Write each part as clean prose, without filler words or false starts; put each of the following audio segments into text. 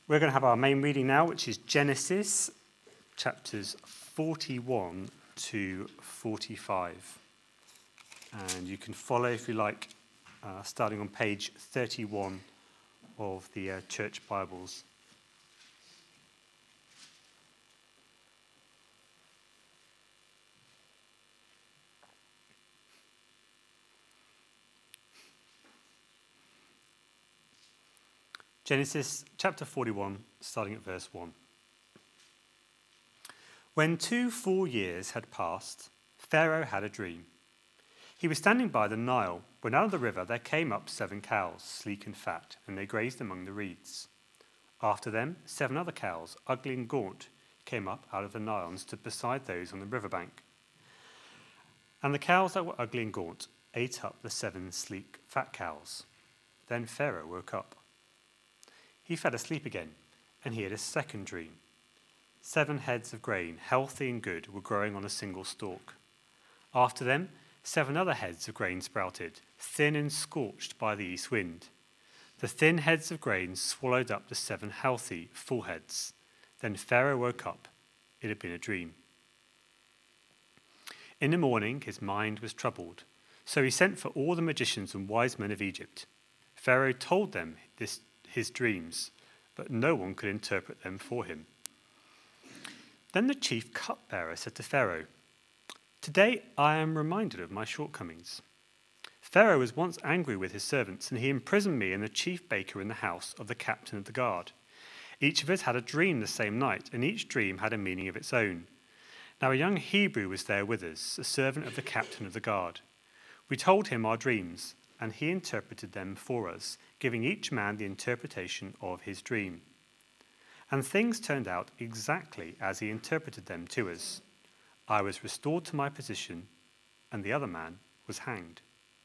We're going to have our main reading now, which is Genesis chapters 41 to 45. And you can follow, if you like, starting on page 31 of the church Bibles. Genesis chapter 41, starting at verse 1. When 2 full years had passed, Pharaoh had a dream. He was standing by the Nile, when out of the river there came up 7 cows, sleek and fat, and they grazed among the reeds. After them, 7 other cows, ugly and gaunt, came up out of the Nile and stood beside those on the riverbank. And the cows that were ugly and gaunt ate up the 7 sleek, fat cows. Then Pharaoh woke up. He fell asleep again, and he had a second dream. 7 heads of grain, healthy and good, were growing on a single stalk. After them, 7 other heads of grain sprouted, thin and scorched by the east wind. The thin heads of grain swallowed up the 7 healthy, full heads. Then Pharaoh woke up. It had been a dream. In the morning, his mind was troubled. So he sent for all the magicians and wise men of Egypt. Pharaoh told them his dreams, but no one could interpret them for him. Then the chief cupbearer said to Pharaoh, "Today I am reminded of my shortcomings. Pharaoh was once angry with his servants, and he imprisoned me and the chief baker in the house of the captain of the guard. Each of us had a dream the same night, and each dream had a meaning of its own. Now a young Hebrew was there with us, a servant of the captain of the guard. We told him our dreams, and he interpreted them for us, giving each man the interpretation of his dream. And things turned out exactly as he interpreted them to us. I was restored to my position, and the other man was hanged."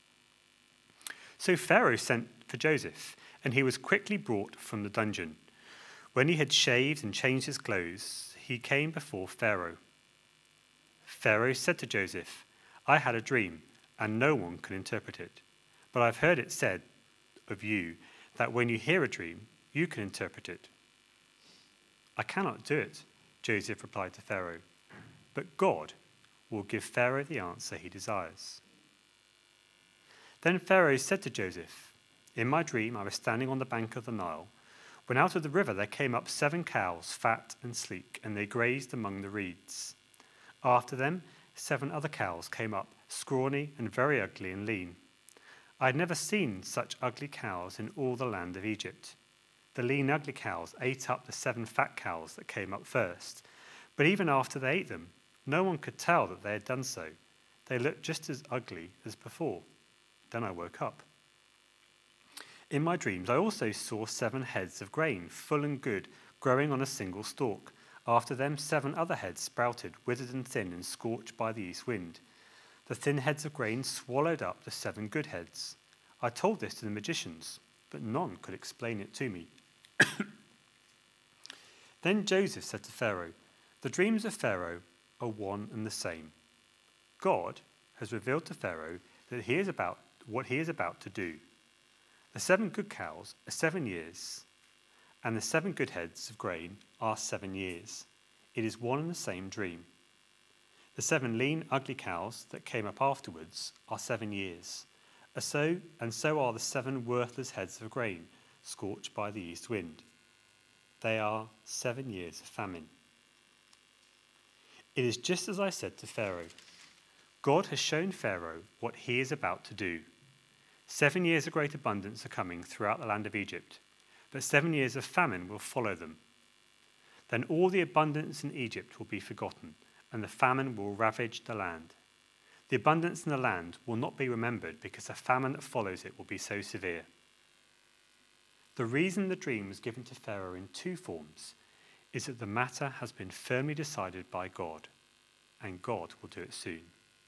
So Pharaoh sent for Joseph, and he was quickly brought from the dungeon. When he had shaved and changed his clothes, he came before Pharaoh. Pharaoh said to Joseph, "I had a dream, and no one can interpret it. But I've heard it said of you that when you hear a dream, you can interpret it." "I cannot do it," Joseph replied to Pharaoh, "but God will give Pharaoh the answer he desires." Then Pharaoh said to Joseph, "In my dream I was standing on the bank of the Nile, when out of the river there came up 7 cows, fat and sleek, and they grazed among the reeds. After them 7 other cows came up, scrawny and very ugly and lean. I had never seen such ugly cows in all the land of Egypt. The lean, ugly cows ate up the 7 fat cows that came up first. But even after they ate them, no one could tell that they had done so. They looked just as ugly as before. Then I woke up. In my dreams, I also saw 7 heads of grain, full and good, growing on a single stalk. After them, 7 other heads sprouted, withered and thin, and scorched by the east wind. The thin heads of grain swallowed up the 7 good heads. I told this to the magicians, but none could explain it to me." Then Joseph said to Pharaoh, "The dreams of Pharaoh are one and the same. God has revealed to Pharaoh that what he is about to do. The 7 good cows are 7 years, and the 7 good heads of grain are 7 years. It is one and the same dream. The 7 lean, ugly cows that came up afterwards are 7 years. So are the 7 worthless heads of grain, scorched by the east wind. They are 7 years of famine. It is just as I said to Pharaoh. God has shown Pharaoh what he is about to do. 7 years of great abundance are coming throughout the land of Egypt, but 7 years of famine will follow them. Then all the abundance in Egypt will be forgotten, and the famine will ravage the land. The abundance in the land will not be remembered because the famine that follows it will be so severe." The reason the dream was given to Pharaoh in 2 forms is that the matter has been firmly decided by God, and God will do it soon.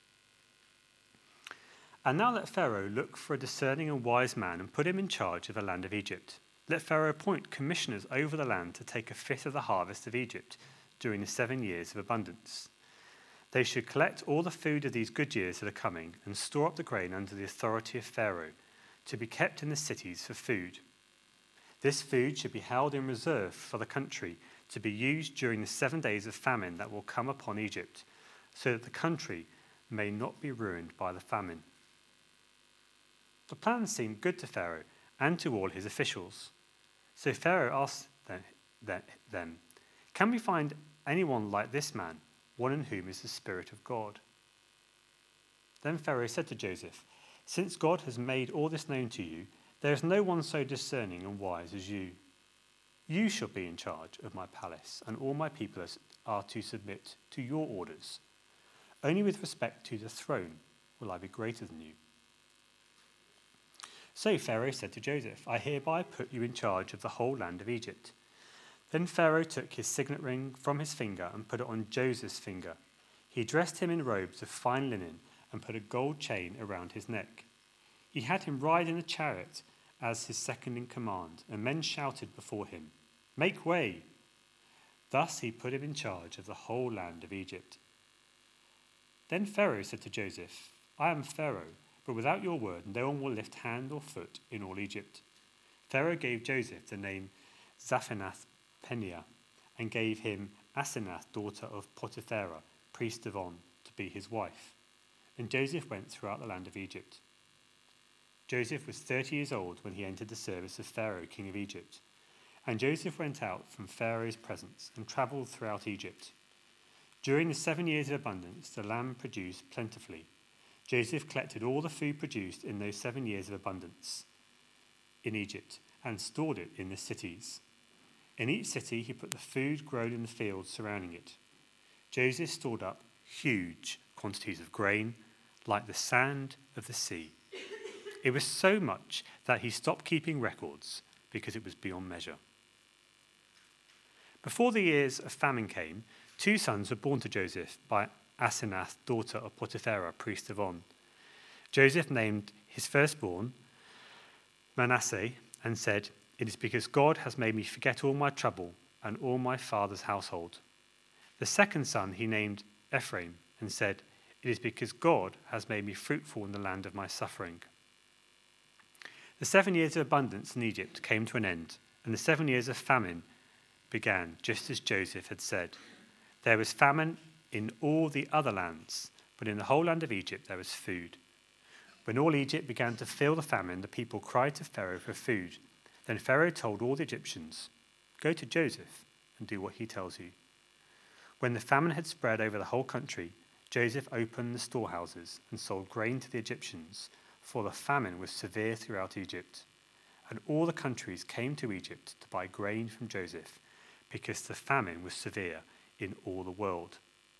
And now let Pharaoh look for a discerning and wise man and put him in charge of the land of Egypt. Let Pharaoh appoint commissioners over the land to take a fifth of the harvest of Egypt during the 7 years of abundance. They should collect all the food of these good years that are coming and store up the grain under the authority of Pharaoh, to be kept in the cities for food. This food should be held in reserve for the country to be used during the 7 days of famine that will come upon Egypt, so that the country may not be ruined by the famine." The plan seemed good to Pharaoh and to all his officials. So Pharaoh asked them, "Can we find anyone like this man, one in whom is the Spirit of God?" Then Pharaoh said to Joseph, "Since God has made all this known to you, there is no one so discerning and wise as you. You shall be in charge of my palace, and all my people are to submit to your orders. Only with respect to the throne will I be greater than you." So Pharaoh said to Joseph, "I hereby put you in charge of the whole land of Egypt." Then Pharaoh took his signet ring from his finger and put it on Joseph's finger. He dressed him in robes of fine linen and put a gold chain around his neck. He had him ride in a chariot as his second in command, and men shouted before him, "Make way!" Thus he put him in charge of the whole land of Egypt. Then Pharaoh said to Joseph, "I am Pharaoh, but without your word no one will lift hand or foot in all Egypt." Pharaoh gave Joseph the name Zaphenath-Paneah, and gave him Asenath, daughter of Potiphera, priest of On, to be his wife. And Joseph went throughout the land of Egypt. Joseph was 30 years old when he entered the service of Pharaoh, king of Egypt. And Joseph went out from Pharaoh's presence and travelled throughout Egypt. During the 7 years of abundance, the land produced plentifully. Joseph collected all the food produced in those 7 years of abundance in Egypt and stored it in the cities. In each city he put the food grown in the fields surrounding it. Joseph stored up huge quantities of grain, like the sand of the sea. It was so much that he stopped keeping records because it was beyond measure. Before the years of famine came, 2 sons were born to Joseph by Asenath, daughter of Potiphera, priest of On. Joseph named his firstborn Manasseh and said, "It is because God has made me forget all my trouble and all my father's household." The second son he named Ephraim and said, "It is because God has made me fruitful in the land of my suffering." The 7 years of abundance in Egypt came to an end, and the 7 years of famine began, just as Joseph had said. There was famine in all the other lands, but in the whole land of Egypt there was food. When all Egypt began to feel the famine, the people cried to Pharaoh for food. Then Pharaoh told all the Egyptians, "Go to Joseph and do what he tells you." When the famine had spread over the whole country, Joseph opened the storehouses and sold grain to the Egyptians, for the famine was severe throughout Egypt. And all the countries came to Egypt to buy grain from Joseph, because the famine was severe in all the world.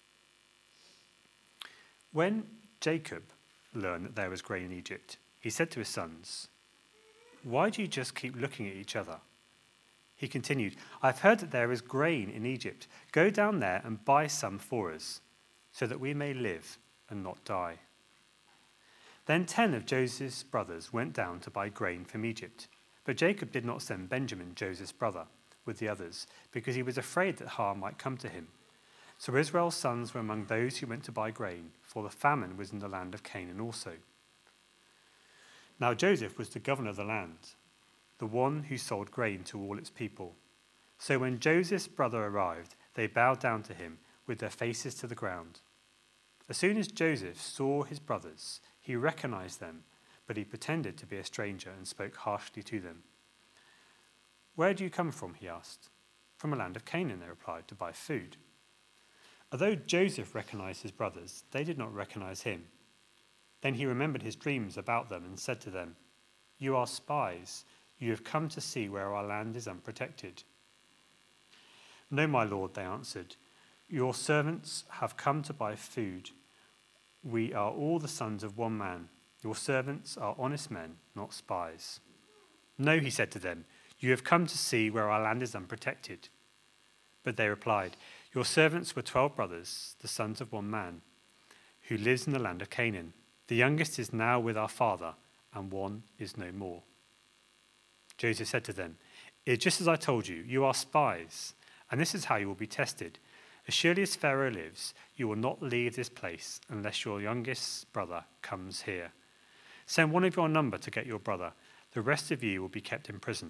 When Jacob learned that there was grain in Egypt, he said to his sons, "Why do you just keep looking at each other?" He continued, "I've heard that there is grain in Egypt. Go down there and buy some for us, so that we may live and not die." Then 10 of Joseph's brothers went down to buy grain from Egypt. But Jacob did not send Benjamin, Joseph's brother, with the others, because he was afraid that harm might come to him. So Israel's sons were among those who went to buy grain, for the famine was in the land of Canaan also. Now Joseph was the governor of the land, the one who sold grain to all its people. So when Joseph's brother arrived, they bowed down to him with their faces to the ground. As soon as Joseph saw his brothers, he recognized them, but he pretended to be a stranger and spoke harshly to them. "Where do you come from?" he asked. "From a land of Canaan," they replied, "to buy food." Although Joseph recognized his brothers, they did not recognize him. Then he remembered his dreams about them and said to them, "You are spies. You have come to see where our land is unprotected." "No, my lord," they answered. "Your servants have come to buy food. We are all the sons of one man. Your servants are honest men, not spies." "No," he said to them, "you have come to see where our land is unprotected." But they replied, "Your servants were 12 brothers, the sons of one man, who lives in the land of Canaan. The youngest is now with our father, and one is no more." Joseph said to them, "It is just as I told you, you are spies, and this is how you will be tested. As surely as Pharaoh lives, you will not leave this place unless your youngest brother comes here. Send one of your number to get your brother. The rest of you will be kept in prison.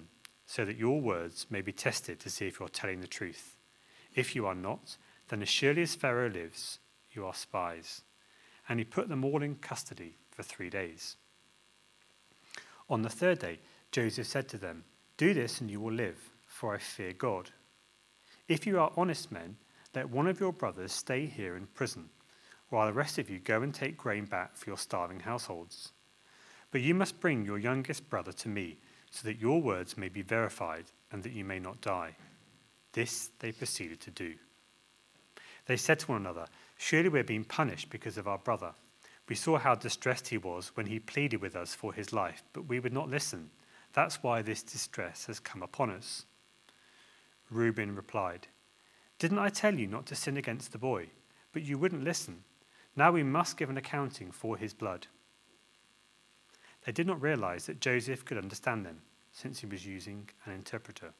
so that your words may be tested to see if you're telling the truth. If you are not, then as surely as Pharaoh lives, you are spies." And he put them all in custody for 3 days. On the third day, Joseph said to them, "Do this and you will live, for I fear God. If you are honest men, let one of your brothers stay here in prison, while the rest of you go and take grain back for your starving households. But you must bring your youngest brother to me, so that your words may be verified and that you may not die." This they proceeded to do. They said to one another, "Surely we are being punished because of our brother. We saw how distressed he was when he pleaded with us for his life, but we would not listen. That's why this distress has come upon us." Reuben replied, "Didn't I tell you not to sin against the boy? But you wouldn't listen. Now we must give an accounting for his blood." They did not realize that Joseph could understand them, since he was using an interpreter.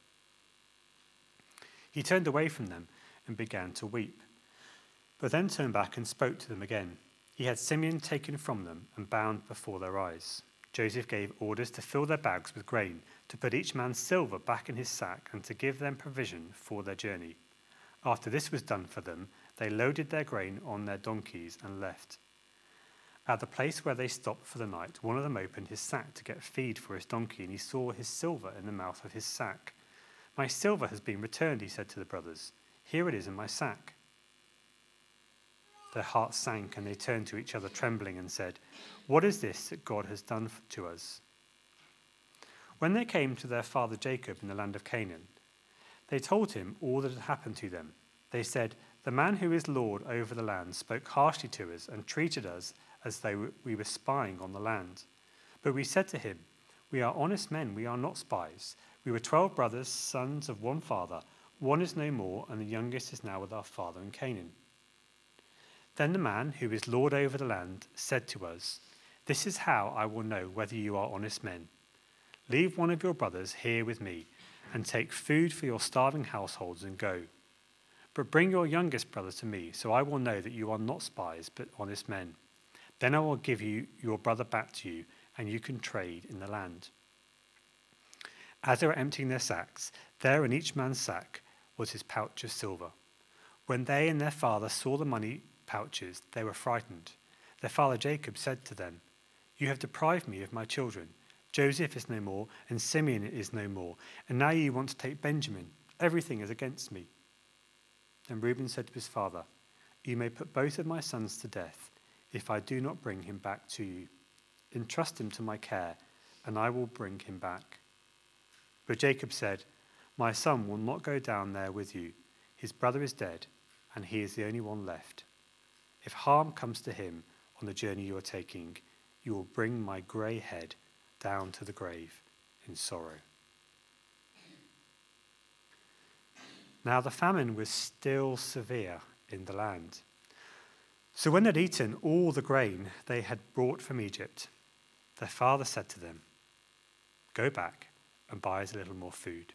He turned away from them and began to weep, but then turned back and spoke to them again. He had Simeon taken from them and bound before their eyes. Joseph gave orders to fill their bags with grain, to put each man's silver back in his sack, and to give them provision for their journey. After this was done for them, they loaded their grain on their donkeys and left. At the place where they stopped for the night, one of them opened his sack to get feed for his donkey, and he saw his silver in the mouth of his sack. "My silver has been returned," he said to the brothers. "Here it is in my sack." Their hearts sank, and they turned to each other trembling and said, "What is this that God has done to us?" When they came to their father Jacob in the land of Canaan, they told him all that had happened to them. They said, "The man who is lord over the land spoke harshly to us and treated us as though we were spying on the land. But we said to him, 'We are honest men, we are not spies. We were 12 brothers, sons of one father. One is no more, and the youngest is now with our father in Canaan.' Then the man who is lord over the land said to us, 'This is how I will know whether you are honest men. Leave one of your brothers here with me, and take food for your starving households and go. But bring your youngest brother to me, so I will know that you are not spies, but honest men. Then I will give you your brother back to you, and you can trade in the land.' As they were emptying their sacks, there in each man's sack was his pouch of silver. When they and their father saw the money pouches, they were frightened. Their father Jacob said to them, 'You have deprived me of my children. Joseph is no more, and Simeon is no more, and now you want to take Benjamin. Everything is against me.' Then Reuben said to his father, 'You may put both of my sons to death if I do not bring him back to you. Entrust him to my care, and I will bring him back.' But Jacob said, 'My son will not go down there with you. His brother is dead, and he is the only one left. If harm comes to him on the journey you are taking, you will bring my grey head down to the grave in sorrow.' Now the famine was still severe in the land. So when they had eaten all the grain they had brought from Egypt, their father said to them, 'Go back and buy us a little more food.'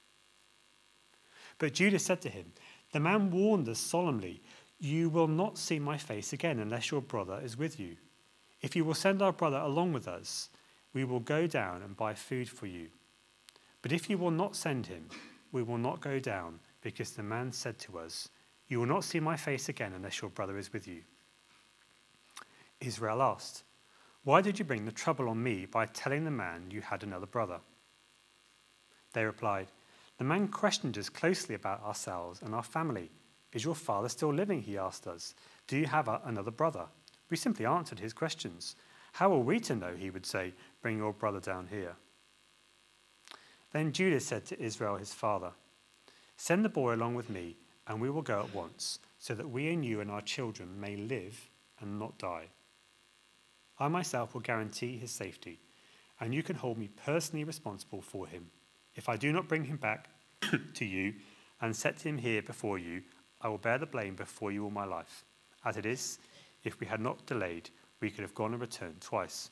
But Judah said to him, 'The man warned us solemnly, "You will not see my face again unless your brother is with you. If you will send our brother along with us, we will go down and buy food for you. But if you will not send him, we will not go down, because the man said to us, "You will not see my face again unless your brother is with you." Israel asked, "Why did you bring the trouble on me by telling the man you had another brother?" They replied, "The man questioned us closely about ourselves and our family. 'Is your father still living?' he asked us. 'Do you have another brother?' We simply answered his questions. 'How are we to know?' he would say. 'Bring your brother down here.' Then Judah said to Israel his father, 'Send the boy along with me, and we will go at once, so that we and you and our children may live and not die. I myself will guarantee his safety, and you can hold me personally responsible for him. If I do not bring him back to you and set him here before you, I will bear the blame before you all my life. As it is, if we had not delayed, we could have gone and returned twice.'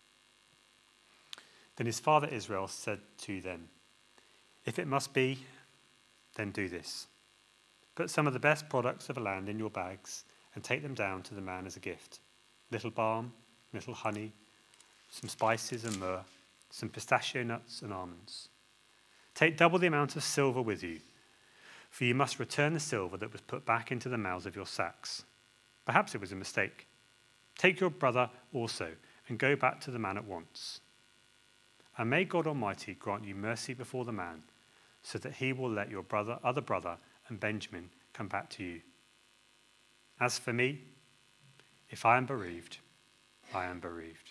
Then his father Israel said to them, 'If it must be, then do this. Put some of the best products of the land in your bags and take them down to the man as a gift. Little balm, little honey, some spices and myrrh, some pistachio nuts and almonds. Take double the amount of silver with you, for you must return the silver that was put back into the mouths of your sacks. Perhaps it was a mistake. Take your brother also, and go back to the man at once. And may God Almighty grant you mercy before the man, so that he will let your other brother and Benjamin come back to you. As for me, if I am bereaved, I am bereaved."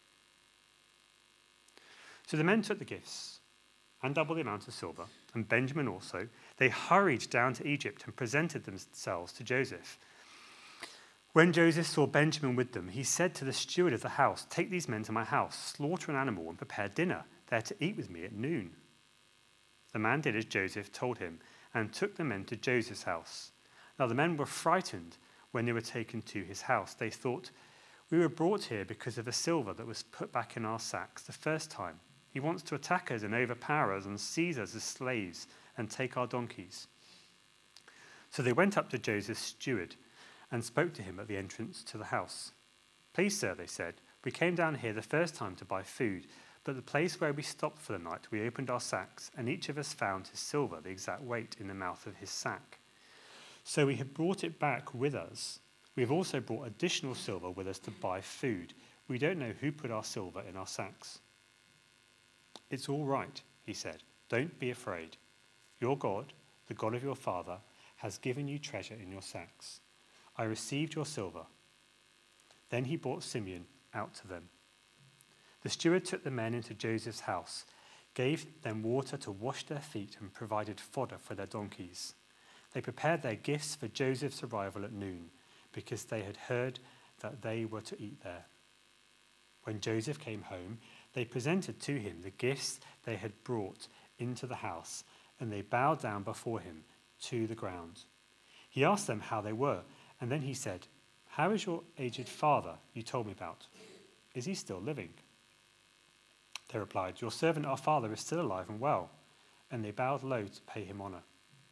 So the men took the gifts and double the amount of silver, and Benjamin also. They hurried down to Egypt and presented themselves to Joseph. When Joseph saw Benjamin with them, he said to the steward of the house, "Take these men to my house, slaughter an animal, and prepare dinner. They are to eat with me at noon." The man did as Joseph told him and took the men to Joseph's house. Now the men were frightened when they were taken to his house. They thought, "We were brought here because of the silver that was put back in our sacks the first time. He wants to attack us and overpower us and seize us as slaves and take our donkeys." So they went up to Joseph's steward and spoke to him at the entrance to the house. "Please, sir," they said, "we came down here the first time to buy food, but the place where we stopped for the night, we opened our sacks, and each of us found his silver, the exact weight, in the mouth of his sack. So we have brought it back with us. We have also brought additional silver with us to buy food. We don't know who put our silver in our sacks." "It's all right," he said. "Don't be afraid. Your God, the God of your father, has given you treasure in your sacks. I received your silver." Then he brought Simeon out to them. The steward took the men into Joseph's house, gave them water to wash their feet, and provided fodder for their donkeys. They prepared their gifts for Joseph's arrival at noon, because they had heard that they were to eat there. When Joseph came home, they presented to him the gifts they had brought into the house, and they bowed down before him to the ground. He asked them how they were, and then he said, "How is your aged father you told me about? Is he still living?" They replied, "Your servant, our father, is still alive and well," and they bowed low to pay him honor.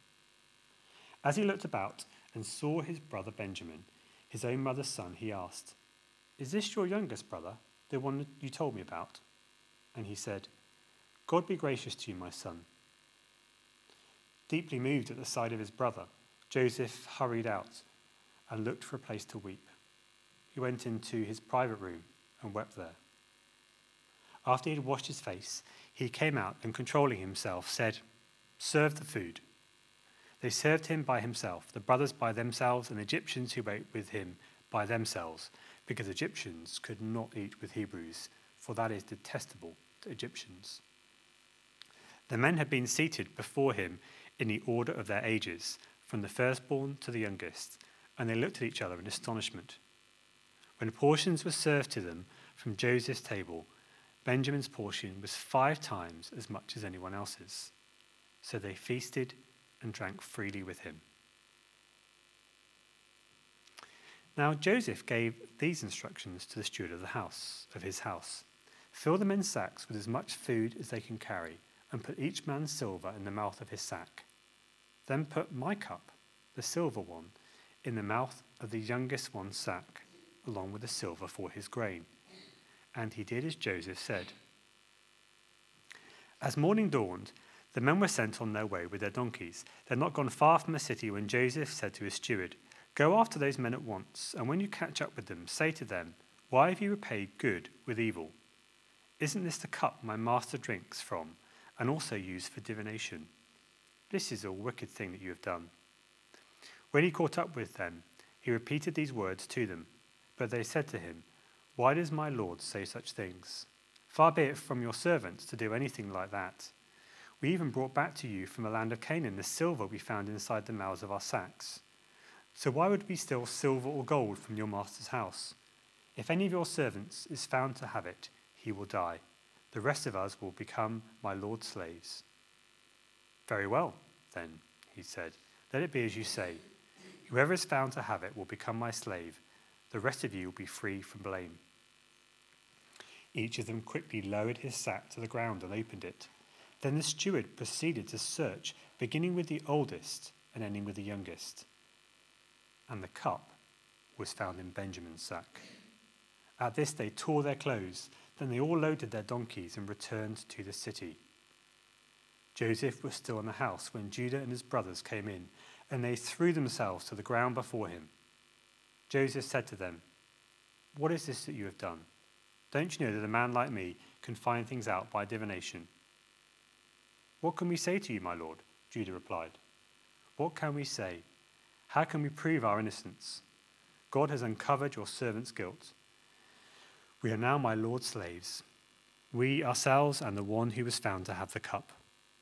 As he looked about and saw his brother Benjamin, his own mother's son, he asked, "Is this your youngest brother, the one that you told me about?" And he said, "God be gracious to you, my son." Deeply moved at the sight of his brother, Joseph hurried out and looked for a place to weep. He went into his private room and wept there. After he had washed his face, he came out and, controlling himself, said, "Serve the food." They served him by himself, the brothers by themselves, and the Egyptians who ate with him by themselves, because Egyptians could not eat with Hebrews, for that is detestable to Egyptians. The men had been seated before him in the order of their ages, from the firstborn to the youngest, and they looked at each other in astonishment. When portions were served to them from Joseph's table, Benjamin's portion was 5 times as much as anyone else's. So they feasted and drank freely with him. Now Joseph gave these instructions to the steward of his house. "Fill the men's sacks with as much food as they can carry, and put each man's silver in the mouth of his sack. Then put my cup, the silver one, in the mouth of the youngest one's sack, along with the silver for his grain." And he did as Joseph said. As morning dawned, the men were sent on their way with their donkeys. They had not gone far from the city when Joseph said to his steward, "Go after those men at once, and when you catch up with them, say to them, 'Why have you repaid good with evil? Isn't this the cup my master drinks from, and also used for divination? This is a wicked thing that you have done.'" When he caught up with them, he repeated these words to them. But they said to him, "Why does my lord say such things? Far be it from your servants to do anything like that. We even brought back to you from the land of Canaan the silver we found inside the mouths of our sacks. So why would we steal silver or gold from your master's house? If any of your servants is found to have it, he will die. The rest of us will become my lord's slaves." "Very well, then," he said, "let it be as you say. Whoever is found to have it will become my slave. The rest of you will be free from blame." Each of them quickly lowered his sack to the ground and opened it. Then the steward proceeded to search, beginning with the oldest and ending with the youngest. And the cup was found in Benjamin's sack. At this they tore their clothes. Then they all loaded their donkeys and returned to the city. Joseph was still in the house when Judah and his brothers came in, and they threw themselves to the ground before him. Joseph said to them, "What is this that you have done? Don't you know that a man like me can find things out by divination?" "What can we say to you, my lord?" Judah replied. "What can we say? How can we prove our innocence? God has uncovered your servant's guilt. We are now my lord's slaves, we ourselves and the one who was found to have the cup."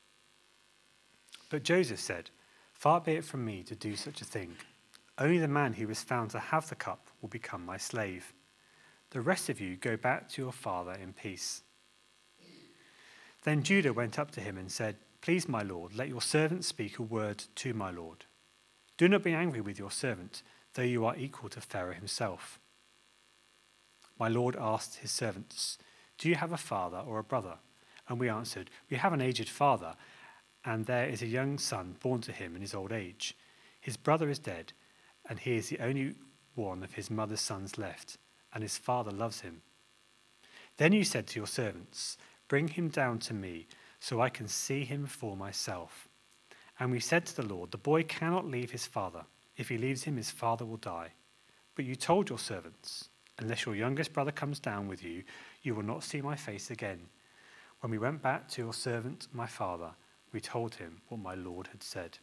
But Joseph said, "Far be it from me to do such a thing. Only the man who was found to have the cup will become my slave. The rest of you go back to your father in peace." Then Judah went up to him and said, "Please, my lord, let your servant speak a word to my lord. Do not be angry with your servant, though you are equal to Pharaoh himself." My lord asked his servants, "Do you have a father or a brother?" And we answered, "We have an aged father, and there is a young son born to him in his old age. His brother is dead, and he is the only one of his mother's sons left, and his father loves him." Then you said to your servants, "Bring him down to me, so I can see him for myself." And we said to the Lord, "The boy cannot leave his father. If he leaves him, his father will die." But you told your servants, "Unless your youngest brother comes down with you, you will not see my face again." When we went back to your servant, my father, we told him what my lord had said.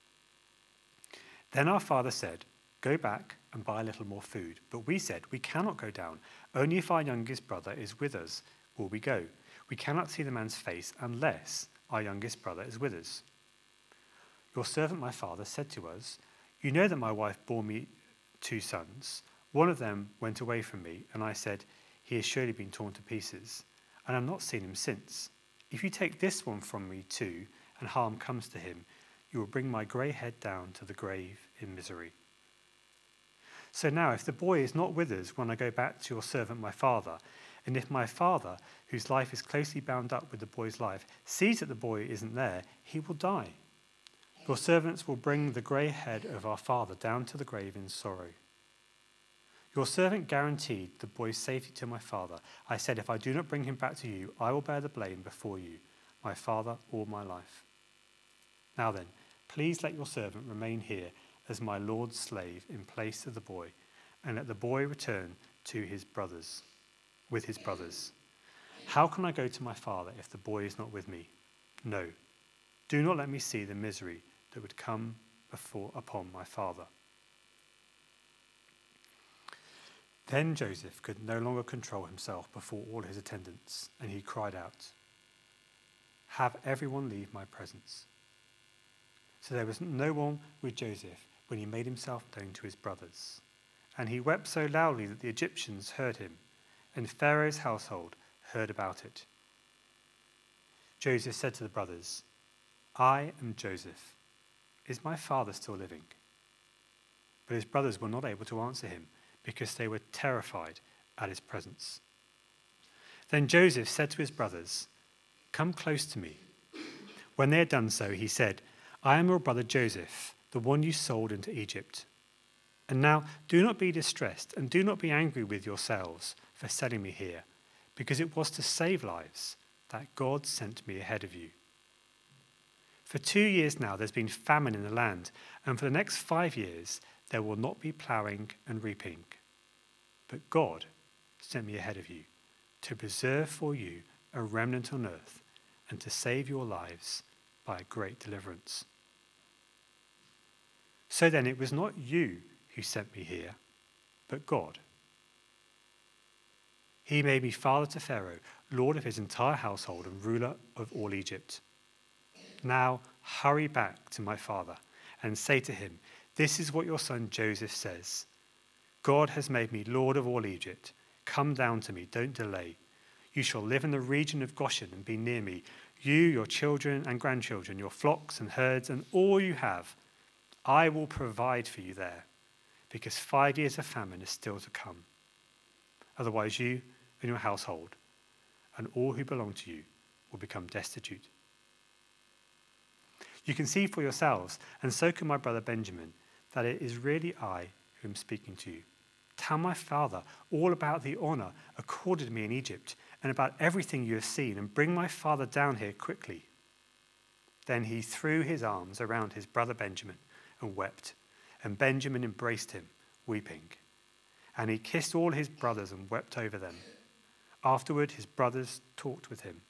Then our father said, "Go back and buy a little more food." But we said, "We cannot go down. Only if our youngest brother is with us will we go. We cannot see the man's face unless our youngest brother is with us." Your servant, my father, said to us, "You know that my wife bore me 2 sons. One of them went away from me, and I said, 'He has surely been torn to pieces,' and I have not seen him since. If you take this one from me too, and harm comes to him, you will bring my grey head down to the grave in misery. So now, if the boy is not with us when I go back to your servant my father, and if my father, whose life is closely bound up with the boy's life, sees that the boy isn't there, he will die. Your servants will bring the grey head of our father down to the grave in sorrow." Your servant guaranteed the boy's safety to my father. I said, "If I do not bring him back to you, I will bear the blame before you, my father, all my life. Now then, please let your servant remain here as my lord's slave in place of the boy, and let the boy return to his brothers, with his brothers. How can I go to my father if the boy is not with me? No, do not let me see the misery that would come upon my father." Then Joseph could no longer control himself before all his attendants, and he cried out, "Have everyone leave my presence." So there was no one with Joseph when he made himself known to his brothers. And he wept so loudly that the Egyptians heard him, and Pharaoh's household heard about it. Joseph said to the brothers, "I am Joseph. Is my father still living?" But his brothers were not able to answer him, because they were terrified at his presence. Then Joseph said to his brothers, "Come close to me." When they had done so, he said, "I am your brother Joseph, the one you sold into Egypt. And now do not be distressed, and do not be angry with yourselves for selling me here, because it was to save lives that God sent me ahead of you. For 2 years now there's been famine in the land, and for the next 5 years there will not be ploughing and reaping. But God sent me ahead of you to preserve for you a remnant on earth and to save your lives by a great deliverance. So then it was not you who sent me here, but God. He made me father to Pharaoh, lord of his entire household and ruler of all Egypt. Now hurry back to my father and say to him, 'This is what your son Joseph says. God has made me lord of all Egypt. Come down to me, don't delay. You shall live in the region of Goshen and be near me, you, your children and grandchildren, your flocks and herds, and all you have. I will provide for you there, because 5 years of famine is still to come. Otherwise you and your household and all who belong to you will become destitute. You can see for yourselves, and so can my brother Benjamin, that it is really I who am speaking to you. Tell my father all about the honor accorded to me in Egypt and about everything you have seen, and bring my father down here quickly.' Then he threw his arms around his brother Benjamin and wept, and Benjamin embraced him, weeping. And he kissed all his brothers and wept over them. Afterward, his brothers talked with him.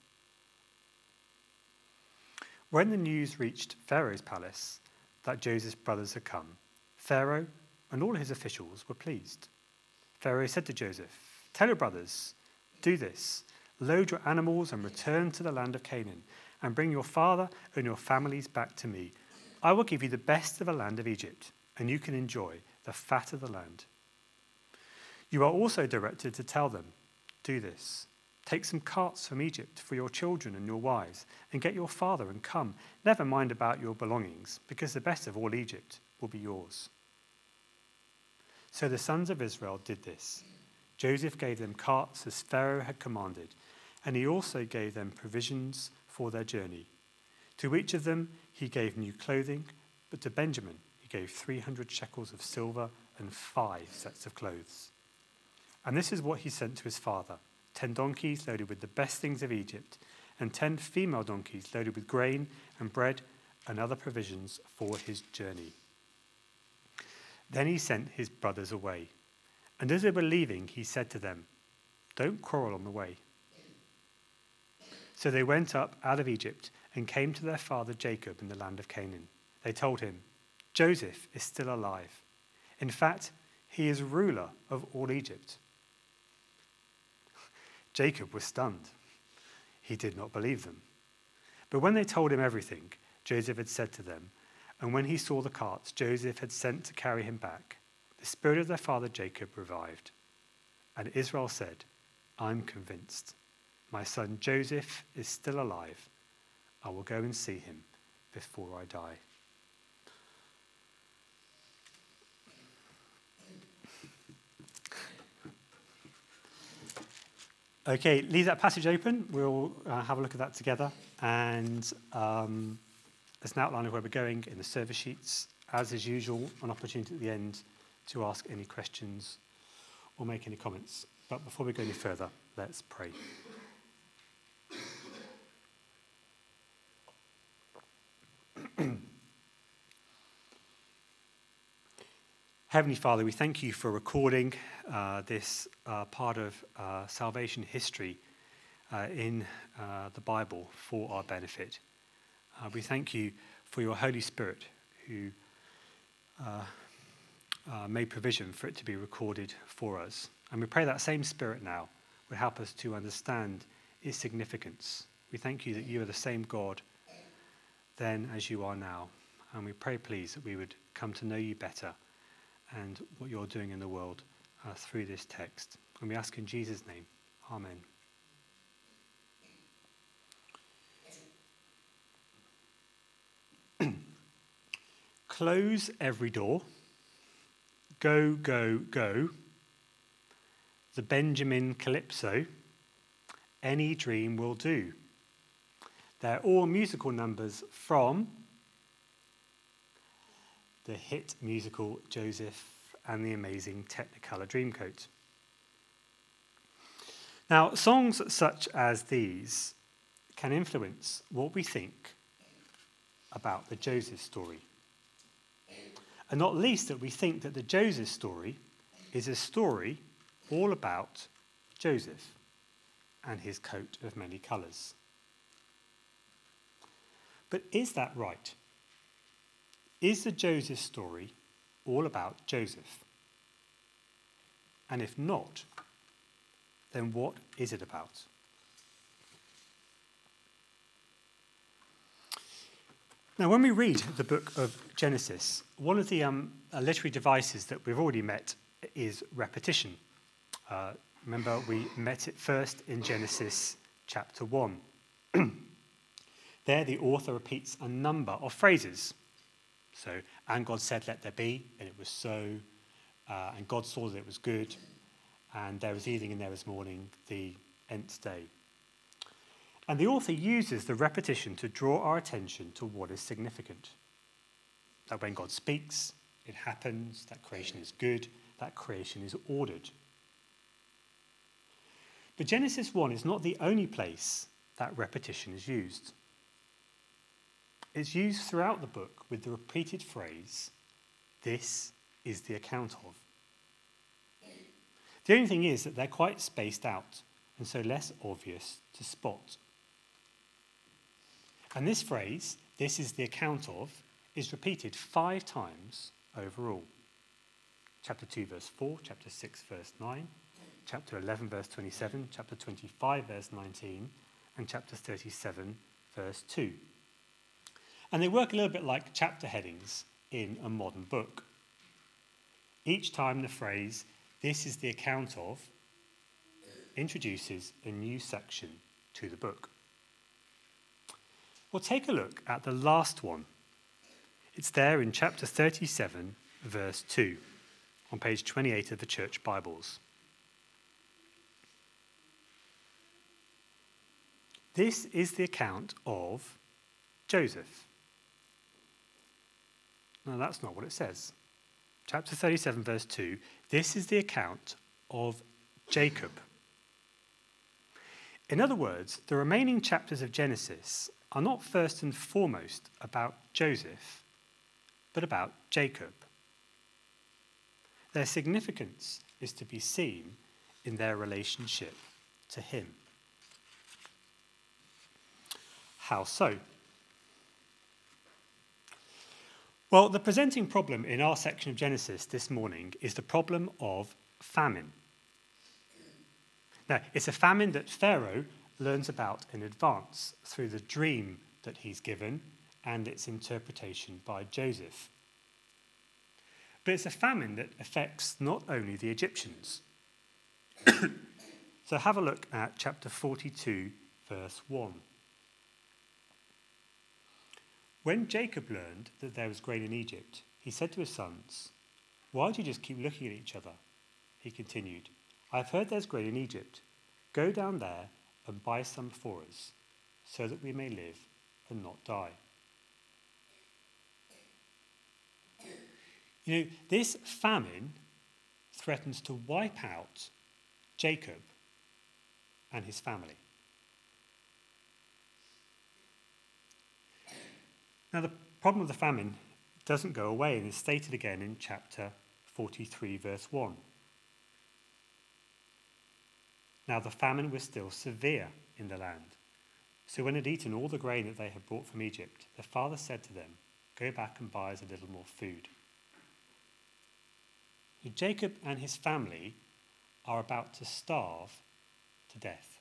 When the news reached Pharaoh's palace that Joseph's brothers had come, Pharaoh and all his officials were pleased. Pharaoh said to Joseph, "Tell your brothers, do this. Load your animals and return to the land of Canaan, and bring your father and your families back to me. I will give you the best of the land of Egypt, and you can enjoy the fat of the land." You are also directed to tell them, "Do this. Take some carts from Egypt for your children and your wives, and get your father and come. Never mind about your belongings, because the best of all Egypt will be yours." So the sons of Israel did this. Joseph gave them carts as Pharaoh had commanded, and he also gave them provisions for their journey. To each of them he gave new clothing, but to Benjamin he gave 300 shekels of silver and 5 sets of clothes. And this is what he sent to his father: 10 donkeys loaded with the best things of Egypt, and 10 female donkeys loaded with grain and bread and other provisions for his journey. Then he sent his brothers away, and as they were leaving, he said to them, "Don't quarrel on the way." So they went up out of Egypt and came to their father Jacob in the land of Canaan. They told him, "Joseph is still alive. In fact, he is ruler of all Egypt." Jacob was stunned. He did not believe them. But when they told him everything Joseph had said to them, and when he saw the carts Joseph had sent to carry him back, the spirit of their father Jacob revived. And Israel said, "I'm convinced. My son Joseph is still alive. I will go and see him before I die." Okay, leave that passage open. We'll have a look at that together. And there's an outline of where we're going in the service sheets. As is usual, an opportunity at the end to ask any questions or make any comments. But before we go any further, let's pray. Heavenly Father, we thank you for recording this part of salvation history in the Bible for our benefit. We thank you for your Holy Spirit who made provision for it to be recorded for us. And we pray that same Spirit now would help us to understand its significance. We thank you that you are the same God then as you are now. And we pray, please, that we would come to know you better and what you're doing in the world through this text. And we ask in Jesus' name. Amen. Close every door. Go, go, go. The Benjamin Calypso. Any dream will do. They're all musical numbers from the hit musical Joseph and the Amazing Technicolor Dreamcoat. Now, songs such as these can influence what we think about the Joseph story. And not least that we think that the Joseph story is a story all about Joseph and his coat of many colours. But is that right? Is the Joseph story all about Joseph? And if not, then what is it about? Now, when we read the book of Genesis, one of the literary devices that we've already met is repetition. Remember, we met it first in Genesis chapter 1. There, the author repeats a number of phrases. So, and God said, let there be, and it was so. And God saw that it was good, and there was evening and there was morning, the nth day. And the author uses the repetition to draw our attention to what is significant. That when God speaks, it happens, that creation is good, that creation is ordered. But Genesis 1 is not the only place that repetition is used. It's used throughout the book with the repeated phrase, "This is the account of." The only thing is that they're quite spaced out and so less obvious to spot. And this phrase, "This is the account of," is repeated 5 times overall. Chapter 2, verse 4, chapter 6, verse 9, chapter 11, verse 27, chapter 25, verse 19, and chapter 37, verse 2. And they work a little bit like chapter headings in a modern book. Each time the phrase, "This is the account of," introduces a new section to the book. We'll take a look at the last one. It's there in chapter 37, verse 2, on page 28 of the Church Bibles. This is the account of Joseph. No, that's not what it says. Chapter 37, verse 2, this is the account of Jacob. In other words, the remaining chapters of Genesis are not first and foremost about Joseph, but about Jacob. Their significance is to be seen in their relationship to him. How so? Well, the presenting problem in our section of Genesis this morning is the problem of famine. Now, it's a famine that Pharaoh learns about in advance through the dream that he's given and its interpretation by Joseph. But it's a famine that affects not only the Egyptians. So have a look at chapter 42, verse 1. When Jacob learned that there was grain in Egypt, he said to his sons, "Why do you just keep looking at each other?" He continued, "I have heard there's grain in Egypt. Go down there and buy some for us, so that we may live and not die." You know, this famine threatens to wipe out Jacob and his family. Now, the problem of the famine doesn't go away and is stated again in chapter 43, verse 1. Now, the famine was still severe in the land. So when they had eaten all the grain that they had brought from Egypt, their father said to them, "Go back and buy us a little more food." Jacob and his family are about to starve to death.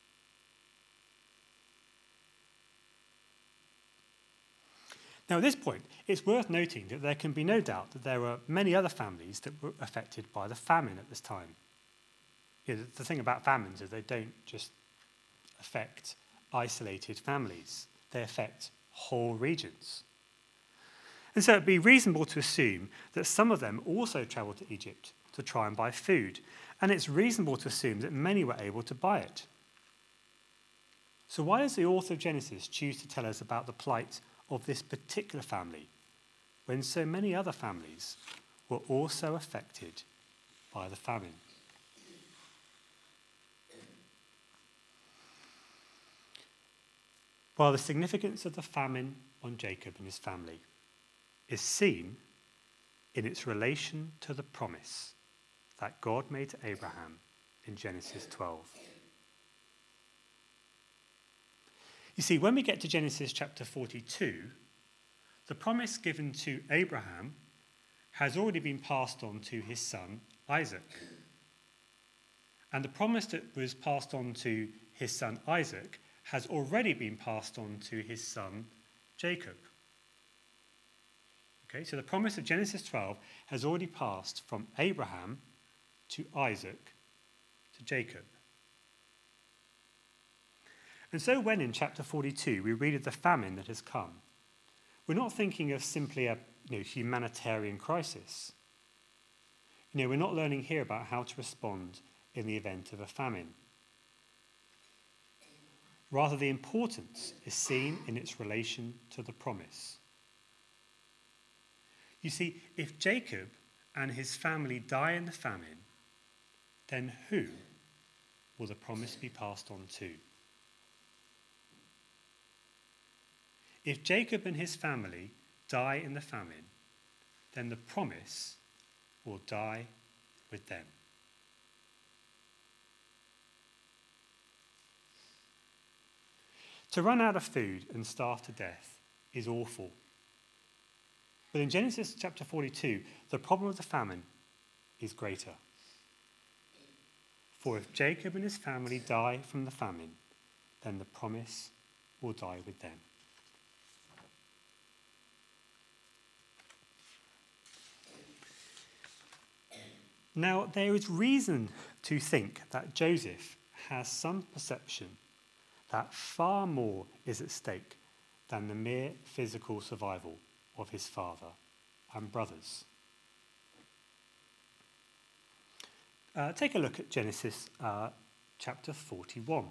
Now, at this point, it's worth noting that there can be no doubt that there were many other families that were affected by the famine at this time. You know, the thing about famines is they don't just affect isolated families, they affect whole regions. And so it'd be reasonable to assume that some of them also travelled to Egypt to try and buy food, and it's reasonable to assume that many were able to buy it. So why does the author of Genesis choose to tell us about the plight of this particular family when so many other families were also affected by the famine? Well, the significance of the famine on Jacob and his family is seen in its relation to the promise that God made to Abraham in Genesis 12. You see, when we get to Genesis chapter 42, the promise given to Abraham has already been passed on to his son Isaac. And the promise that was passed on to his son Isaac has already been passed on to his son Jacob. Okay, so the promise of Genesis 12 has already passed from Abraham to Isaac to Jacob. And so when in chapter 42 we read of the famine that has come, we're not thinking of simply a humanitarian crisis. We're not learning here about how to respond in the event of a famine. Rather, the importance is seen in its relation to the promise. You see, if Jacob and his family die in the famine, then who will the promise be passed on to? if Jacob and his family die in the famine, then the promise will die with them. To run out of food and starve to death is awful. But in Genesis chapter 42, the problem of the famine is greater. For if Jacob and his family die from the famine, then the promise will die with them. Now, there is reason to think that Joseph has some perception that far more is at stake than the mere physical survival of his father and brothers. Take a look at Genesis chapter 41.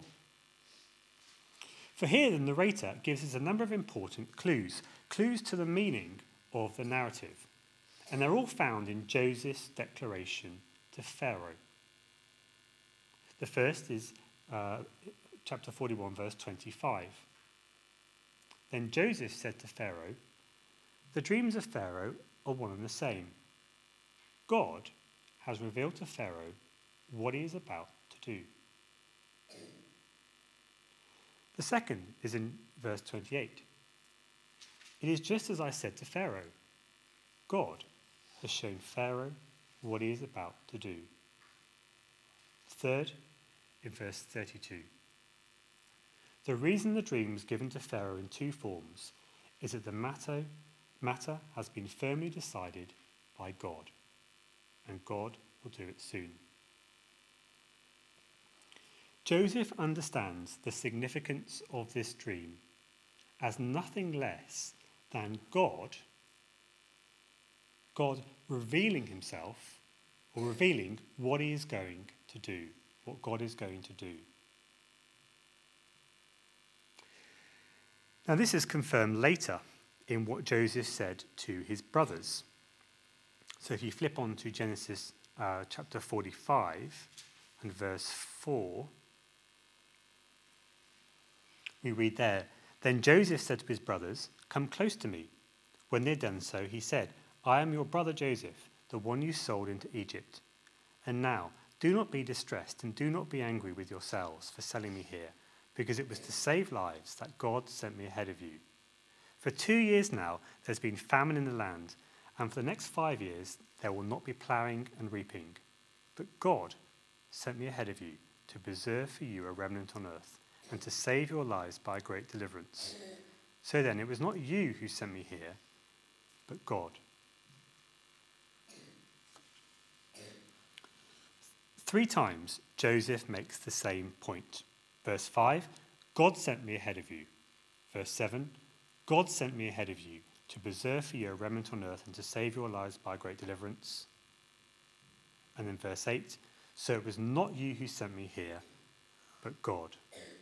For here the narrator gives us a number of important clues to the meaning of the narrative. And they're all found in Joseph's declaration to Pharaoh. The first is chapter 41, verse 25. Then Joseph said to Pharaoh, "The dreams of Pharaoh are one and the same. God has revealed to Pharaoh what he is about to do." The second is in verse 28. "It is just as I said to Pharaoh. God has shown Pharaoh what he is about to do." Third, in verse 32. "The reason the dream was given to Pharaoh in two forms is that the matter has been firmly decided by God, and God will do it soon." Joseph understands the significance of this dream as nothing less than God revealing himself, or revealing what he is going to do, what God is going to do. Now this is confirmed later in what Joseph said to his brothers. So if you flip on to Genesis chapter 45 and verse 4, we read there, "Then Joseph said to his brothers, 'Come close to me.' When they had done so, he said, 'I am your brother Joseph, the one you sold into Egypt. And now, do not be distressed and do not be angry with yourselves for selling me here, because it was to save lives that God sent me ahead of you. For 2 years now, there's been famine in the land, and for the next 5 years, there will not be ploughing and reaping. But God sent me ahead of you to preserve for you a remnant on earth, and to save your lives by great deliverance. So then, it was not you who sent me here, but God.'" 3 times, Joseph makes the same point. Verse 5, "God sent me ahead of you." Verse 7, "God sent me ahead of you to preserve for you a remnant on earth and to save your lives by great deliverance." And then verse 8, "So it was not you who sent me here, but God."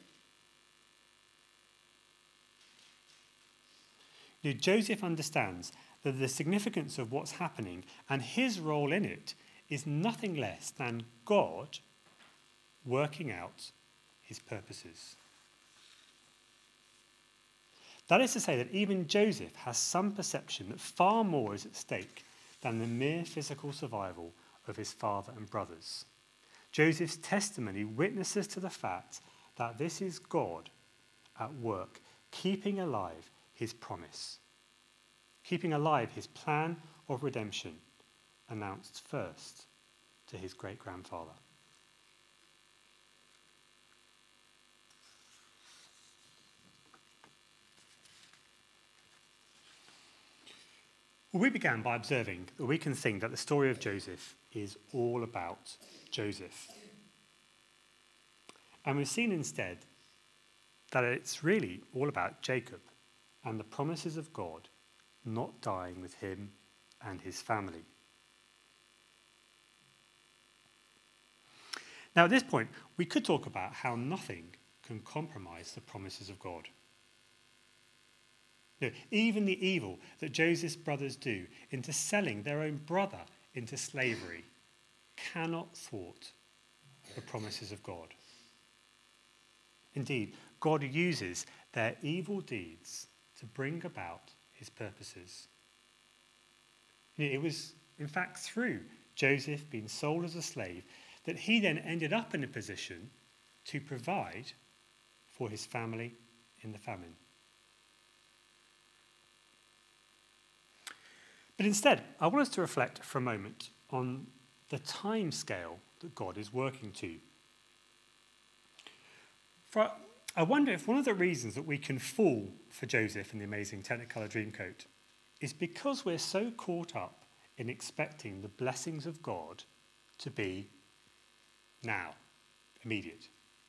Now, Joseph understands that the significance of what's happening and his role in it is nothing less than God working out his purposes. That is to say that even Joseph has some perception that far more is at stake than the mere physical survival of his father and brothers. Joseph's testimony witnesses to the fact that this is God at work, keeping alive his promise, keeping alive his plan of redemption, announced first to his great-grandfather. Well, we began by observing that we can think that the story of Joseph is all about Joseph. And we've seen instead that it's really all about Jacob and the promises of God not dying with him and his family. Now, at this point, we could talk about how nothing can compromise the promises of God. Even the evil that Joseph's brothers do into selling their own brother into slavery cannot thwart the promises of God. Indeed, God uses their evil deeds to bring about his purposes. It was, in fact, through Joseph being sold as a slave that he then ended up in a position to provide for his family in the famine. But instead, I want us to reflect for a moment on the time scale that God is working to. For I wonder if one of the reasons that we can fall for Joseph and the amazing Technicolor Dreamcoat is because we're so caught up in expecting the blessings of God to be now, immediate.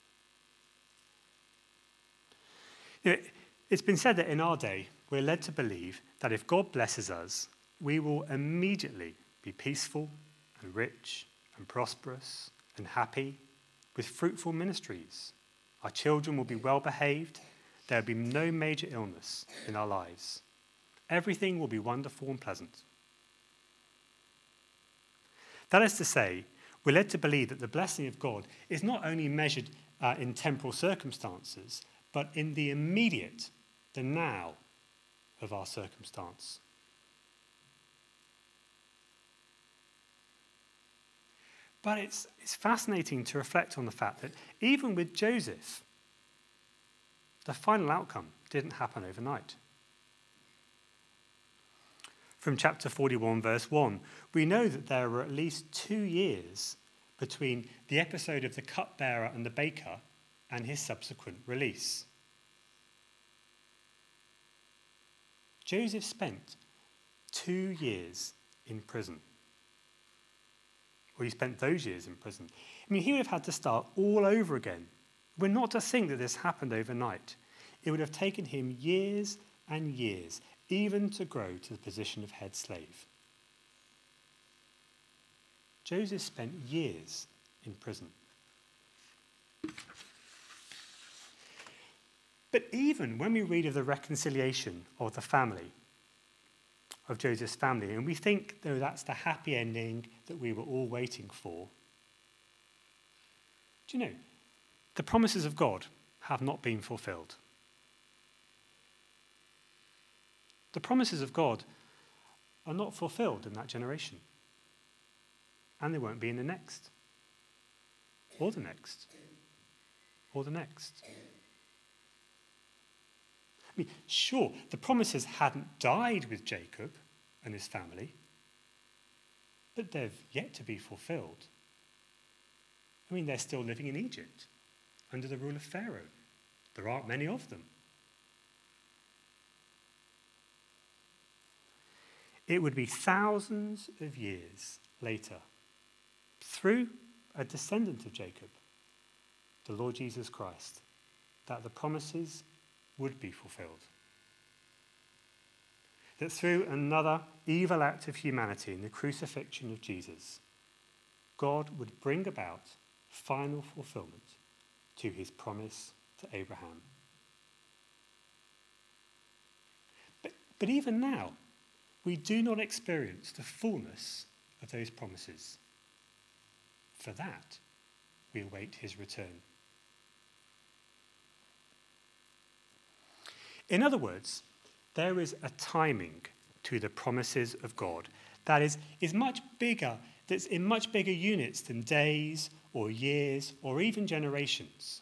It's been said that in our day, we're led to believe that if God blesses us, we will immediately be peaceful and rich and prosperous and happy with fruitful ministries. Our children will be well behaved. There will be no major illness in our lives. Everything will be wonderful and pleasant. That is to say, we're led to believe that the blessing of God is not only measured in temporal circumstances, but in the immediate, the now of our circumstance. But it's fascinating to reflect on the fact that even with Joseph, the final outcome didn't happen overnight. From chapter 41, verse 1, we know that there were at least 2 years between the episode of the cupbearer and the baker and his subsequent release. Joseph spent 2 years in prison. Or he spent those years in prison. I mean, he would have had to start all over again. We're not to think that this happened overnight. It would have taken him years and years, even to grow to the position of head slave. Joseph spent years in prison. But even when we read of the reconciliation of the family, of Joseph's family, and we think, though, that's the happy ending that we were all waiting for. Do you know, the promises of God have not been fulfilled. The promises of God are not fulfilled in that generation. And they won't be in the next. Or the next. Or the next. I mean, sure, the promises hadn't died with Jacob and his family, but they've yet to be fulfilled. I mean, they're still living in Egypt under the rule of Pharaoh. There aren't many of them. It would be thousands of years later, through a descendant of Jacob, the Lord Jesus Christ, that the promises would be fulfilled. That through another evil act of humanity in the crucifixion of Jesus, God would bring about final fulfillment to his promise to Abraham. But even now, we do not experience the fullness of those promises. For that, we await his return. In other words, there is a timing to the promises of God that is much bigger, that's in much bigger units than days or years or even generations.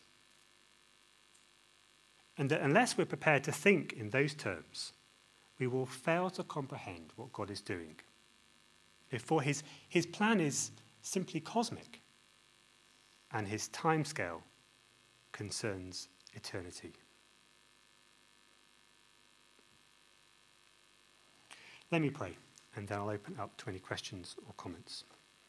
And that unless we're prepared to think in those terms, we will fail to comprehend what God is doing. For his plan is simply cosmic, and his timescale concerns eternity. Let me pray, and then I'll open up to any questions or comments.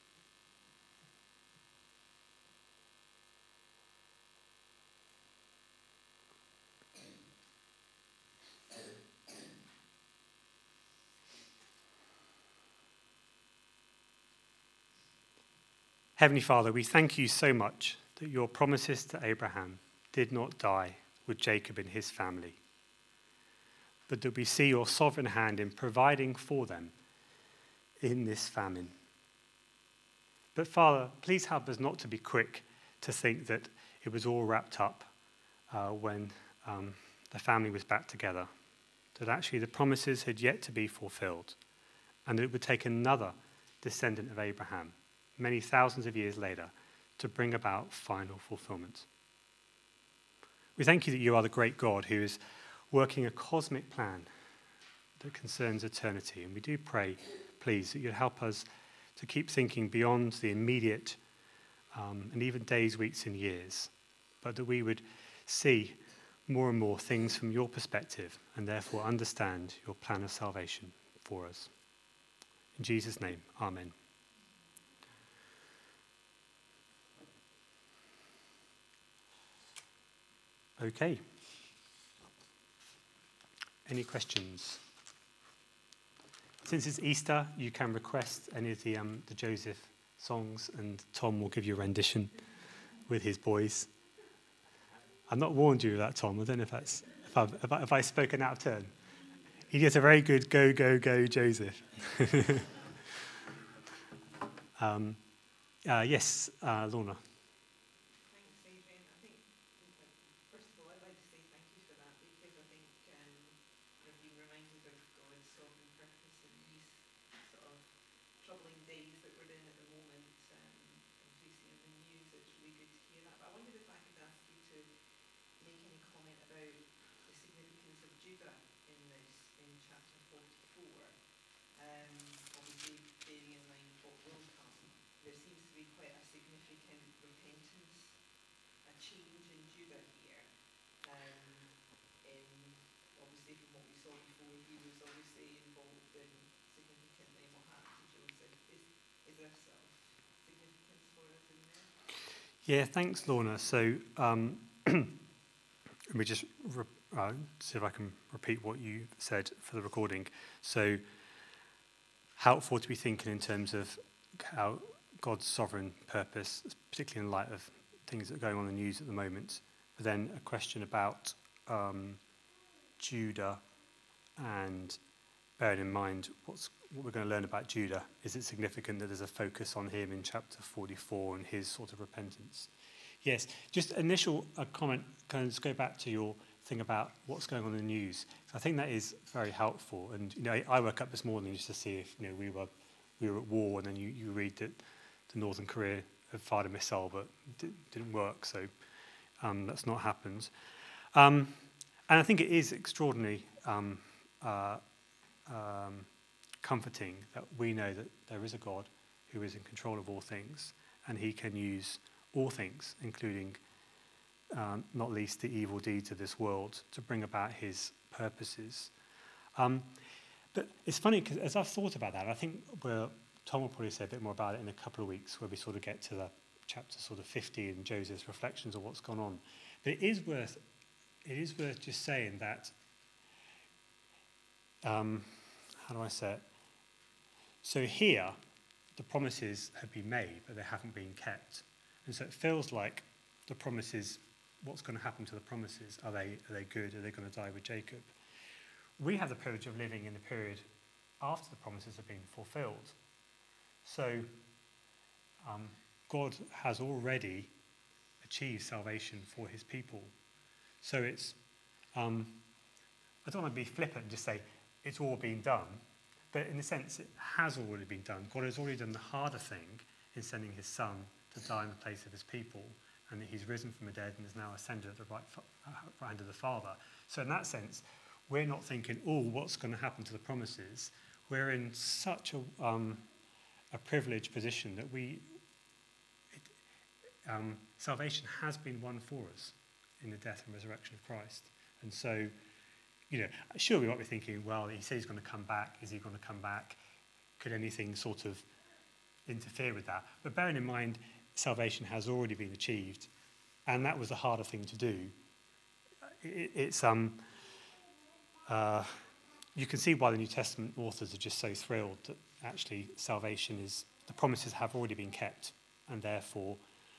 Heavenly Father, we thank you so much that your promises to Abraham did not die with Jacob and his family, but that we see your sovereign hand in providing for them in this famine. But Father, please help us not to be quick to think that it was all wrapped up when the family was back together. that actually the promises had yet to be fulfilled, and that it would take another descendant of Abraham, many thousands of years later, to bring about final fulfillment. We thank you that you are the great God who is working a cosmic plan that concerns eternity, and we do pray, please, that you'd help us to keep thinking beyond the immediate and even days, weeks, and years, but that we would see more and more things from your perspective and therefore understand your plan of salvation for us. In Jesus' name, amen. Okay. Any questions? Since it's Easter, you can request any of the Joseph songs, and Tom will give you a rendition with his boys. I've not warned you of that, Tom. I don't know if I've spoken out of turn. He gets a very good go, go, go, Joseph. Yes, Lorna. Yeah, thanks, Lorna. So let me just see if I can repeat what you said for the recording. So helpful to be thinking in terms of how God's sovereign purpose, particularly in light of things that are going on in the news at the moment. But then a question about Judah, and bearing in mind what we're going to learn about Judah. Is it significant that there's a focus on him in chapter 44 and his sort of repentance? Yes, just initial comment, kind of just go back to your thing about what's going on in the news. I think that is very helpful. And I woke up this morning just to see if we were at war, and then you read that the Northern Korea had fired a missile, but didn't work. So that's not happened. And I think it is extraordinarily comforting that we know that there is a God who is in control of all things, and he can use all things, including not least the evil deeds of this world, to bring about his purposes. But it's funny, because as I've thought about that, I think Tom will probably say a bit more about it in a couple of weeks, where we sort of get to the chapter sort of 50 and Joseph's reflections of what's gone on. But it is worth just saying that, how do I say it? So here, the promises have been made, but they haven't been kept. And so it feels like the promises, what's going to happen to the promises? Are they good? Are they going to die with Jacob? We have the privilege of living in the period after the promises have been fulfilled. So God has already achieved salvation for his people. So it's, I don't want to be flippant and just say it's all been done, but in a sense it has already been done. God has already done the harder thing in sending his son to die in the place of his people, and that he's risen from the dead and is now ascended at the right hand of the Father. So in that sense, we're not thinking, what's going to happen to the promises? We're in such a privileged position that salvation has been won for us in the death and resurrection of Christ. And so, sure, we might be thinking, well, he says he's going to come back. Is he going to come back? Could anything sort of interfere with that? But bearing in mind, salvation has already been achieved, and that was the harder thing to do. You can see why the New Testament authors are just so thrilled that actually salvation is, the promises have already been kept, and therefore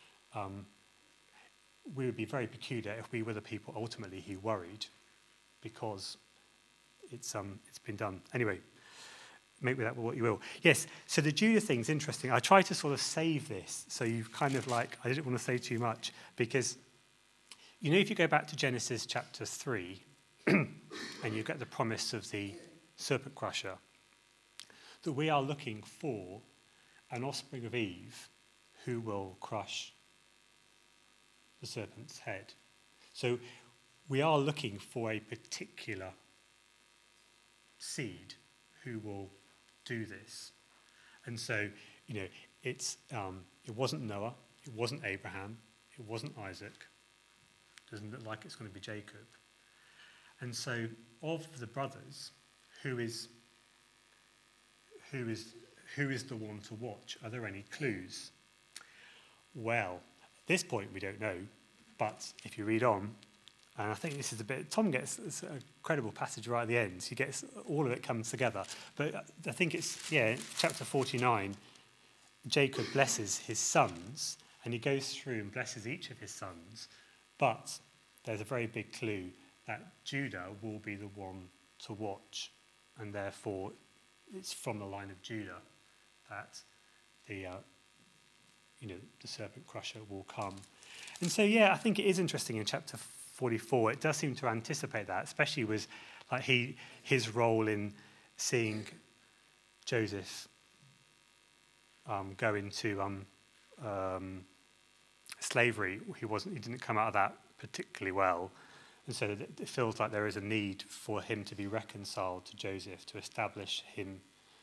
we would be very peculiar if we were the people ultimately who worried, because it's been done. Anyway, make with that what you will. Yes, so the Judah thing's interesting. I try to sort of save this, so you've kind of I didn't want to say too much, because if you go back to Genesis chapter 3, and you get the promise of the serpent crusher, that we are looking for an offspring of Eve who will crush the serpent's head. So we are looking for a particular seed who will do this. And so, it wasn't Noah, it wasn't Abraham, it wasn't Isaac. Doesn't look like it's going to be Jacob. And so, of the brothers, who is the one to watch? Are there any clues? Well, at this point we don't know, but if you read on, and I think this is Tom gets a credible passage right at the end. He gets all of it comes together. But I think it's, chapter 49, Jacob blesses his sons, and he goes through and blesses each of his sons. But there's a very big clue that Judah will be the one to watch, and therefore it's from the line of Judah that the serpent crusher will come. And so, I think it is interesting in chapter 44. It does seem to anticipate that, especially with like his role in seeing Joseph go into slavery. He didn't come out of that particularly well, and so it feels like there is a need for him to be reconciled to Joseph, to establish him.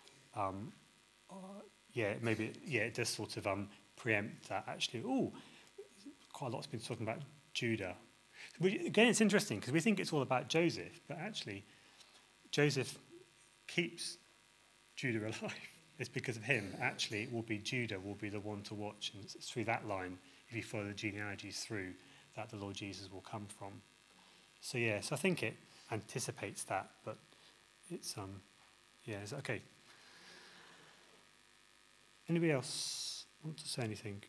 It does sort of preempt that actually. Quite a lot's been talking about Judah. Again, it's interesting because we think it's all about Joseph, but actually, Joseph keeps Judah alive. It's because of him. Actually, it will be Judah will be the one to watch, and it's through that line, if you follow the genealogies through, that the Lord Jesus will come from. So I think it anticipates that, but it's is that okay? Anybody else want to say anything?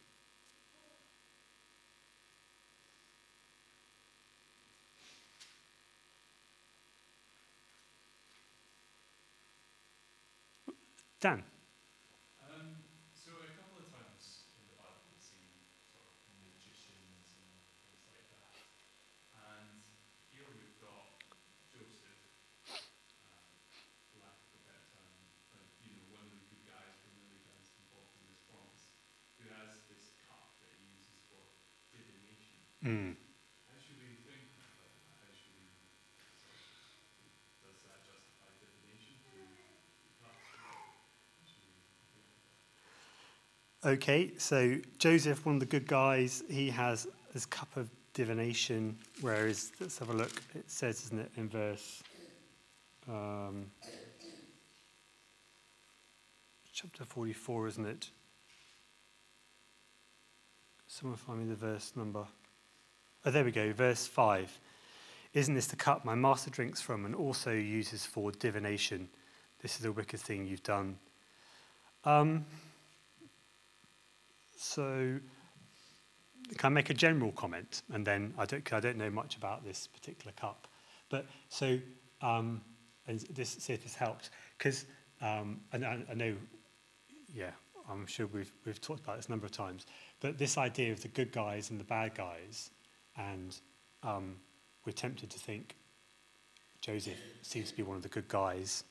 Dan. So a couple of times in the Bible we see sort of magicians and things like that. And here we've got Joseph, for lack of a better term, one of the good guys from the New Testament fulfilling his promise, who has this cup that he uses for divination. How should we think about that? Does that justify divination through the cup? Okay, so Joseph, one of the good guys, he has this cup of divination, whereas, let's have a look, it says, isn't it, in verse, chapter 44, isn't it? Someone find me the verse number. Oh, there we go, verse 5. Isn't this the cup my master drinks from and also uses for divination? This is a wicked thing you've done. So, can I make a general comment? And then I don't know much about this particular cup, but so and see if this helps, because I know, I'm sure we've talked about this a number of times, but this idea of the good guys and the bad guys, and we're tempted to think Joseph seems to be one of the good guys,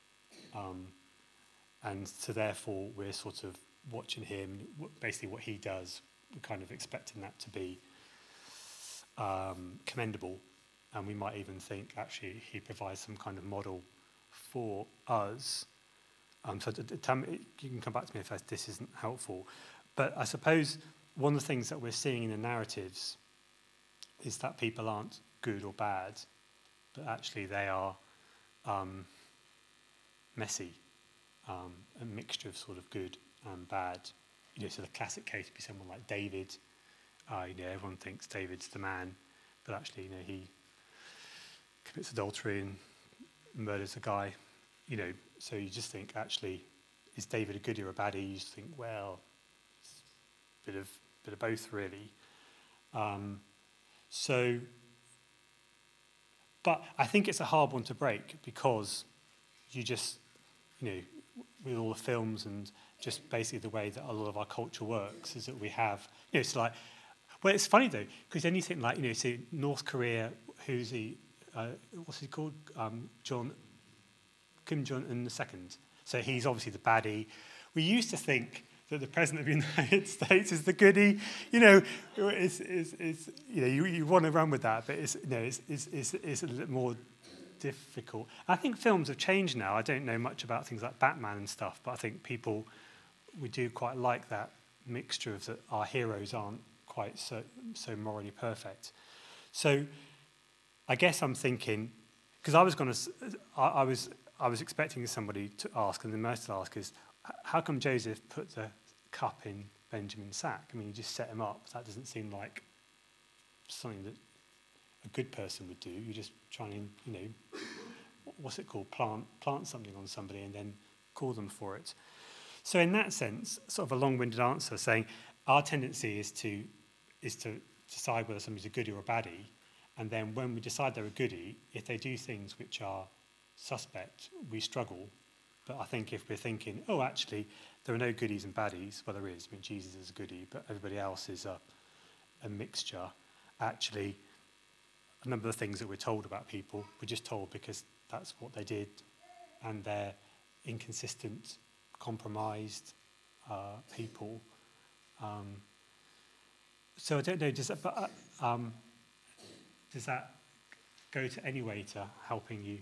and so therefore we're sort of watching him, basically what he does, we're kind of expecting that to be commendable, and we might even think actually he provides some kind of model for us. So you can come back to me if this isn't helpful. But I suppose one of the things that we're seeing in the narratives is that people aren't good or bad, but actually they are messy, a mixture of sort of good and bad. So the classic case would be someone like David. Everyone thinks David's the man, but actually, he commits adultery and murders a guy. So you just think, actually, is David a goodie or a baddie? You just think, well, it's a bit of both, really. But I think it's a hard one to break, because you just, with all the films and just basically the way that a lot of our culture works is that we have, it's like, well, it's funny though, because then you think like, say North Korea, who's the what's he called? Kim Jong-un II. So he's obviously the baddie. We used to think that the President of the United States is the goodie. You know, you want to run with that, but it's a little more difficult. I think films have changed now. I don't know much about things like Batman and stuff, but I think we do quite like that mixture of that our heroes aren't quite so morally perfect. So I guess I'm thinking, because I was expecting somebody to ask, and the most to ask is, how come Joseph put the cup in Benjamin's sack? I mean, you just set him up. That doesn't seem like something that a good person would do. You just try and, what's it called? Plant something on somebody and then call them for it. So in that sense, sort of a long-winded answer saying our tendency is to decide whether somebody's a goodie or a baddie, and then when we decide they're a goodie, if they do things which are suspect, we struggle. But I think if we're thinking, oh, actually, there are no goodies and baddies, well, there is. I mean, Jesus is a goodie, but everybody else is a mixture. Actually, a number of things that we're told about people, we're just told because that's what they did, and they're inconsistent, compromised people. So I don't know, does that go to any way to helping you?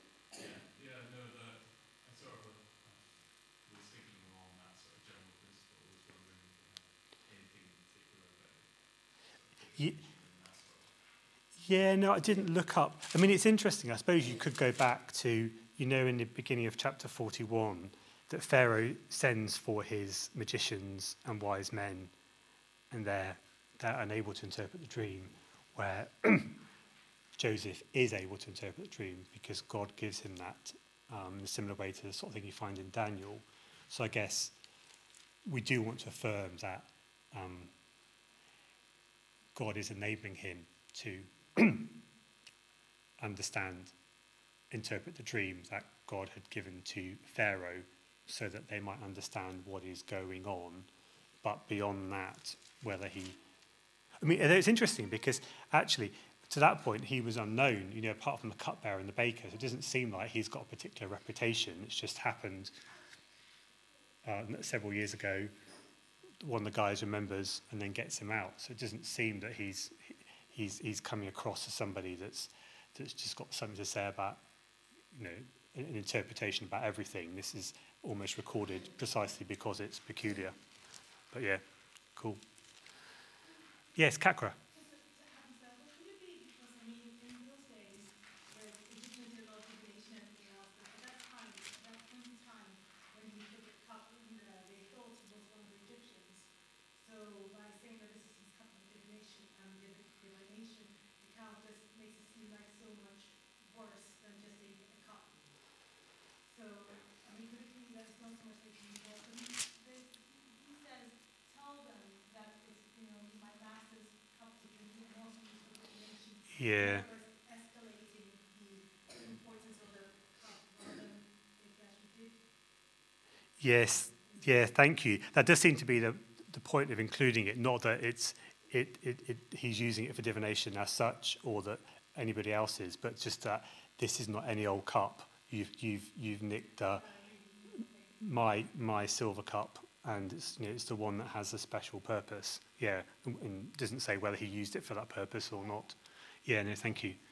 I sort of was thinking along that sort of general principle, was wondering if you had anything in particular about it. Yeah, no, I didn't look up. I mean, it's interesting. I suppose you could go back to, in the beginning of chapter 41, that Pharaoh sends for his magicians and wise men, and they're unable to interpret the dream, where Joseph is able to interpret the dream because God gives him that, in a similar way to the sort of thing you find in Daniel. So I guess we do want to affirm that God is enabling him to interpret the dream that God had given to Pharaoh so that they might understand what is going on. But beyond that, it's interesting because actually, to that point, he was unknown, apart from the cupbearer and the baker. So it doesn't seem like he's got a particular reputation. It's just happened several years ago. One of the guys remembers and then gets him out. So it doesn't seem that he's coming across as somebody that's just got something to say about, an interpretation about everything. This is almost recorded precisely because it's peculiar. But yeah, cool. Yes, Kakra. Yeah. Yes. Yeah. Thank you. That does seem to be the point of including it. Not that he's using it for divination as such, or that anybody else is, but just that this is not any old cup. You've nicked my silver cup, and it's the one that has a special purpose. Yeah. And doesn't say whether he used it for that purpose or not. Yeah. No. Thank you.